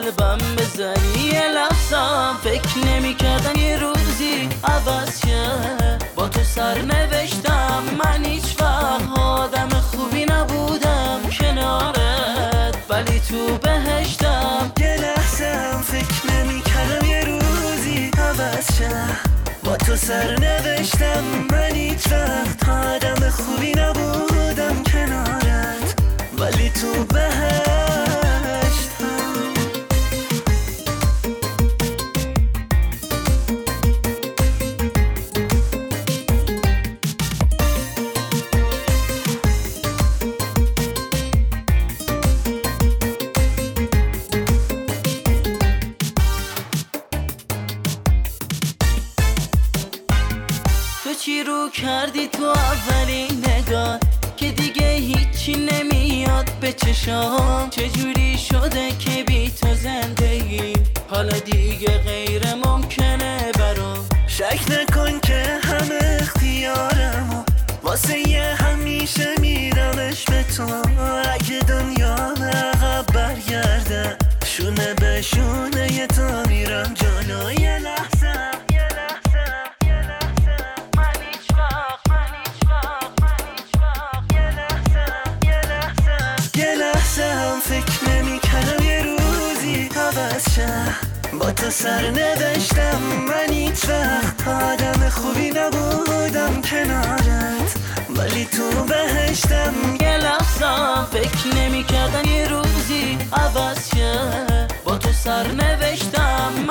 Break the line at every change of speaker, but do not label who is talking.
قلبم بزنی. یه لحظم فکر نمی‌کردم یه روزی عوض شه. با تو سر نوشتم من هیچ وقت آدم خوبی نبودم کنارت، ولی تو بهشتم.
یه لحظم فکر نمی‌کردم یه روزی عوض شه. با تو سر نوشتم من هیچ وقت آدم خوبی نبودم کنارت، ولی تو بهشتم.
تو چی رو کردی تو اولین نگاه که دیگه هیچی نمیاد به چشام؟ چجوری شده که بی تو زندگی حالا دیگه غیر ممکنه برام؟
شک نکن که همه اختیارمو واسه یه همیشه میدمش به تو. اگه دنیا عقب برگرده شونه به شونه یه تا میرم جلو. یه لحظه هم فکر نمی‌کردم یه روزی عوض شه. با تو سر نوشتم من هیچ وقت آدم خوبی نبودم کنارت، ولی تو بهشتم.
یه لحظم فکر نمی‌کردم یه روزی عوض شه. با تو سر نوشتم